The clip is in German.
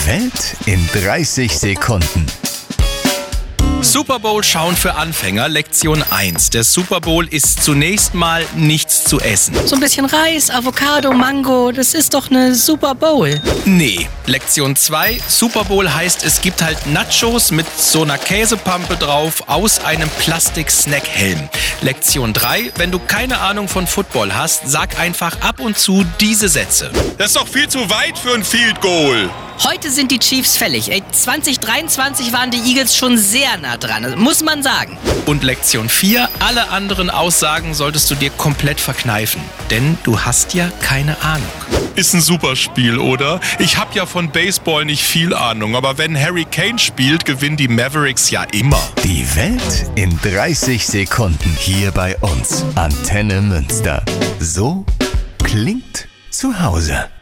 Die Welt in 30 Sekunden. Super Bowl schauen für Anfänger, Lektion 1. Der Super Bowl ist zunächst mal nichts zu essen. So ein bisschen Reis, Avocado, Mango, das ist doch eine Super Bowl. Nee. Lektion 2. Super Bowl heißt, es gibt halt Nachos mit so einer Käsepampe drauf aus einem Plastik-Snack-Helm. Lektion 3. Wenn du keine Ahnung von Football hast, sag einfach ab und zu diese Sätze. Das ist doch viel zu weit für ein Field Goal. Heute sind die Chiefs fällig. 2023 waren die Eagles schon sehr nah dran, muss man sagen. Und Lektion 4. Alle anderen Aussagen solltest du dir komplett verkneifen. Denn du hast ja keine Ahnung. Ist ein super Spiel, oder? Ich hab ja von Baseball nicht viel Ahnung, aber wenn Harry Kane spielt, gewinnen die Mavericks ja immer. Die Welt in 30 Sekunden hier bei uns. Antenne Münster. So klingt zu Hause.